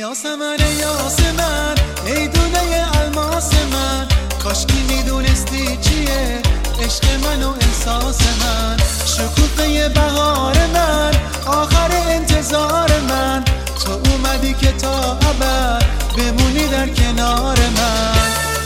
یاسمن یاس من، ای دونه الماس من، کاشکی میدونستی چیه عشق من و احساس من، شکوفه بهار من، آخر انتظار من، تو اومدی که تا ابد بمونی در کنار من.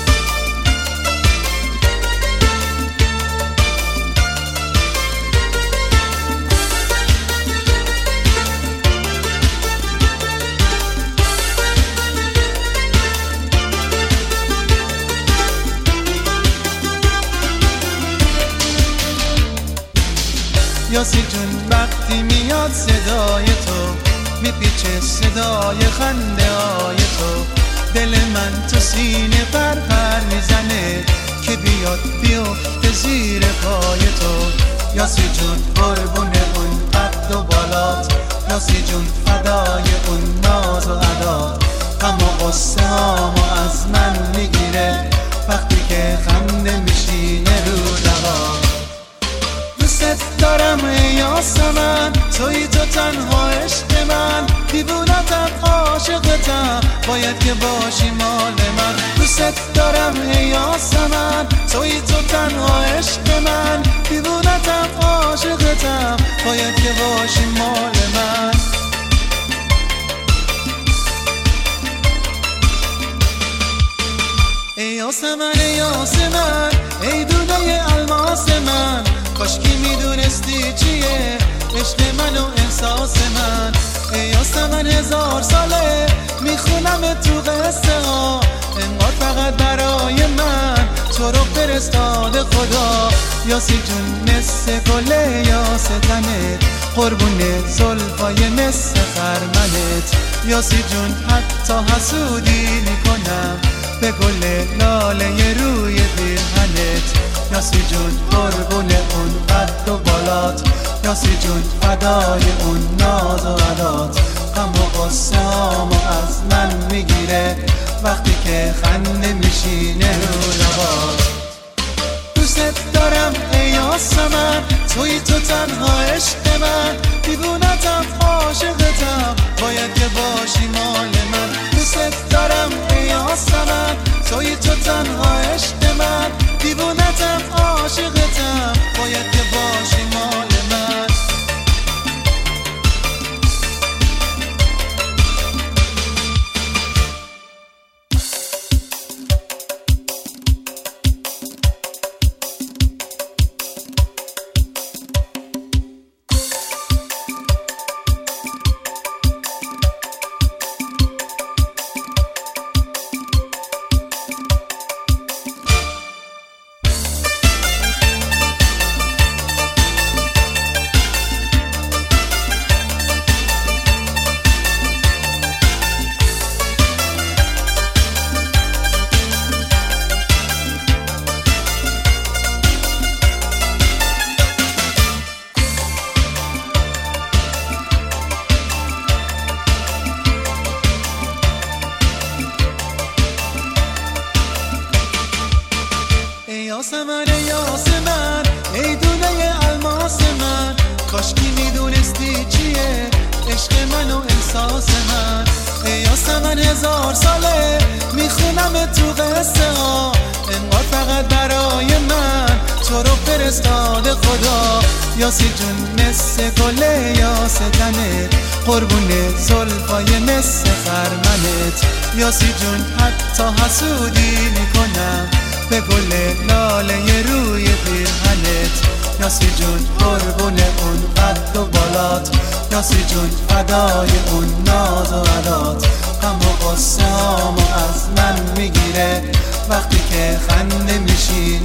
یاسی جون وقتی میاد صدای تو، میپیچه صدای خنده های تو، دل من تو سینه پر پر میزنه که بیاد بیفته زیر پای تو. یاسی جون قربون اون قد و بالات، یاسی جون فدای اون ناز و عدات، اما قصه هامو از من میگیره وقتی که خنده میشینه رو لبات. دوست دارم ای یاسمن، توی تو تنها عشق من، دیوونتم عاشقتم، باید که باشی مال من. دوست دارم ای یاسمن، توی تو تنها عشق من، دیوونتم عاشقتم، باید که باشی مال من. ای یاسمن یاس من، ای دونه الماس من، کاشکی میدونستی چیه عشق من و احساس من. ای یاسمن هزار ساله میخونم تو قصه ها، انقدر فقط برای من تو رو فرستاده خدا. یاسی جون مثل گل یاس تنت، قربون زلفای مثل خرمنت، یاسی جون حتی حسودی میکنم به گل لاله روی پیرهنت. یاسی جون قربون اون قد و بالات، یاسی جون فدای اون ناز و عدات، اما قصه هامو از من میگیره وقتی که خنده میشینه رو لبات. دوست دارم ای یاسمن، توی تو تنها عشق من، دیوونتم عاشقتم، باید که باشی مال من. دوست دارم ای یاسمن، توی تو تنها عشق من، دیوونتم عاشقتم، باید که باشی مال من. یاسمن یاس من، ای دونه الماس من، کاشکی میدونستی چیه عشق من و احساس من. ای یاسمن هزار ساله میخونم تو قصه ها، انقدر فقط برای من تو رو فرستاده خدا. یاسی جون مثل گل یاس تنت، قربون زلفای مثل خرمنت، یاسی جون حتی حسودی میکنم به گل لاله روی پیرهنت. یاسی جون قربون اون قد و بالات، یاسی جون فدای اون ناز و عدات، اما قصه هامو از من میگیره وقتی که خنده میشی